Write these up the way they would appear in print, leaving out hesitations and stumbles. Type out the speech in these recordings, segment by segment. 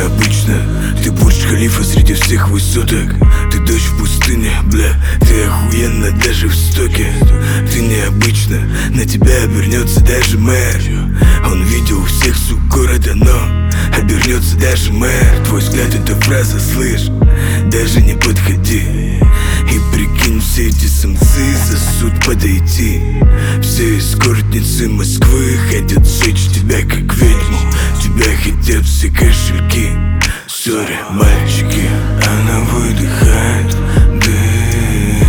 необычно. Ты Бурдж-Халифа среди всех высоток. Ты дочь в пустыне, бля, ты охуенна даже в стоке. Ты необычна, на тебя обернется даже мэр. Он видел всех сук города, но обернется даже мэр. Твой взгляд — это фраза, слышь, даже не подходи. И прикинь, все эти самцы за суд подойти. Все эскортницы Москвы хотят сжечь тебя как ведьму. Тебя хотят все кошельки. Сори, мальчики. Она выдыхает дым.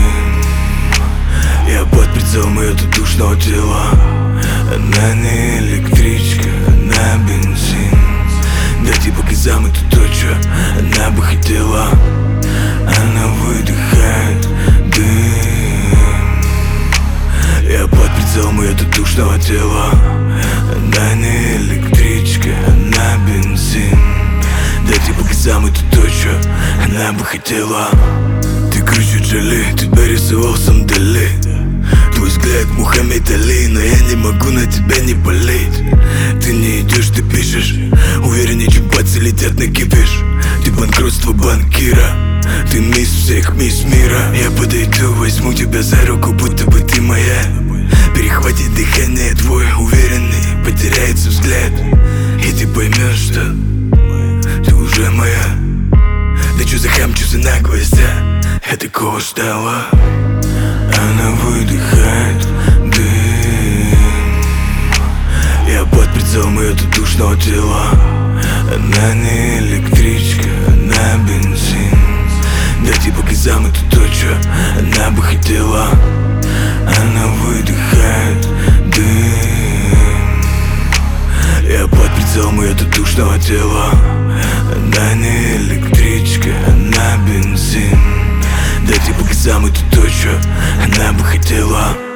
Я под прицелом ее душного тела. Она не электричка, она бензин. Дайте по газам, это то, что она бы хотела. Она выдыхает дым. Я под прицелом ее душного тела. Она не электричка, она бензин. Дайте по газам, это то, что она бы хотела. Ты круче Джоли, тебя рисовал сам Дали. Твой взгляд Мухаммед Али, но я не могу на тебя не болеть. Ты не идешь, ты пишешь, увереннее, чем пальцы летят на кипиш. Ты банкротство банкира, ты мисс всех, мисс мира. Я подойду, возьму тебя за руку, будто бы ты моя. Перехватит дыхание твой уверенный, потеряется взгляд. И ты поймешь, что ты уже моя. Да чё за хам, чё за наглость, а? Я такого ждала. Она выдыхает дым. Я под прицелом ее душного тела. Она не электричка, она бензин. Дайте по газам, это то, что она бы хотела. Она выдыхает дым. Я под прицелом ее душного тела. Она не электричка, она бензин. Дайте по газам, это то, что она бы хотела.